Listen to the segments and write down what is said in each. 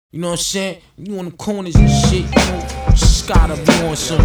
You know what I'm saying? You on the corners and shit, you know, just gotta be on some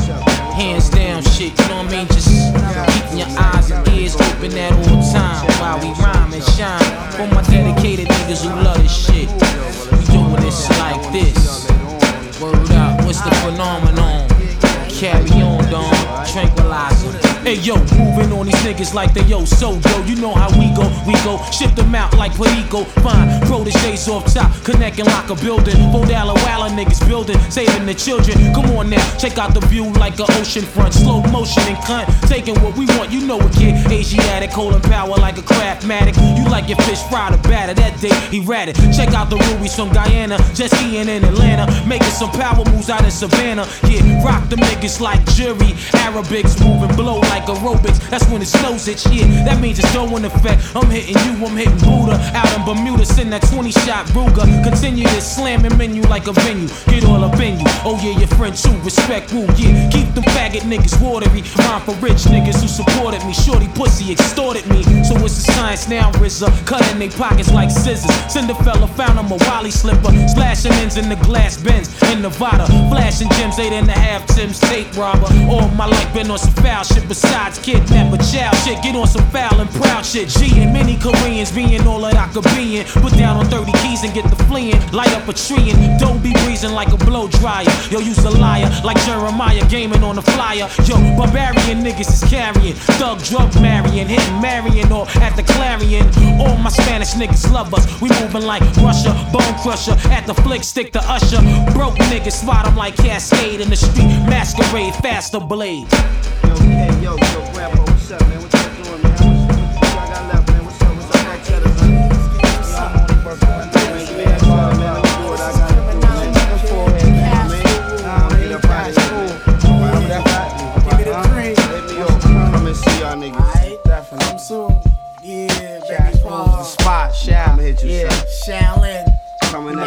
hands down shit, you know what I mean? Just keeping your eyes and ears open at all times while we rhyme and shine. For my dedicated niggas who love this shit, we doing this like this. Word up, what's the phenomenon? Carry on, dog, tranquilizer. Hey yo, moving on these niggas like they yo, you know how we go, shift them out like Perico. Fine, proteges off top, connect and lock a building. Vodala Walla niggas building, saving the children. Come on now, check out the view like an ocean front. Slow motion and cunt, taking what we want, you know a kid. Asiatic, holding power like a craftmatic. You like your fish fried or batter, that day he ratted. Check out the rubies from Guyana, just skiing in Atlanta, making some power moves out in Savannah. Yeah, rock them niggas like jury, Arabics moving blow like aerobics. That's when it snows it, yeah, that means it's going effect. I'm hitting you, I'm hitting Buddha. Out in Bermuda, send that 20-shot Ruger. Continue to slam and menu like a venue. Get all up in you, oh yeah, your friend too. Respect, woo, yeah. Keep them faggot niggas watery. Rhyme for rich niggas who supported me. Shorty pussy extorted me. So it's the science now, RZA. Cutting they pockets like scissors. Cinderella found him a Wally slipper. Slashing ends in the glass bins in Nevada. Flashing gems, 8.5 Tim's tape robber. All my life been on some foul shit besides kidnap a child shit. Get on some foul and proud shit. G and many Koreans being all that I could be in. Put down on 30 keys and get the fleeing. Light up a tree and don't be breezing like a blow dryer. Yo, use a liar like Jeremiah gaming on the flyer. Yo, barbarian niggas is carrying. Thug drug marrying, hitting Marion or at the Clarion. All my Spanish niggas love us. We moving like Russia, bone crusher. At the flick stick to Usher. Broke niggas spot them like Cascade in the street. Masquerade, faster blade. Yo, hey, yo, Grandpa, what's up, man? What y'all doing, man? What y'all got left, man? What's up, back to the man? I'm on the first one, man. Man, let me do what I gotta do, man. I'm hit up out of here, man. Give me the drink. Let me come and see y'all niggas. Definitely. Come soon. Yeah, baby. The spot, Shall. I'ma hit you, yeah, son. Shaolin. Coming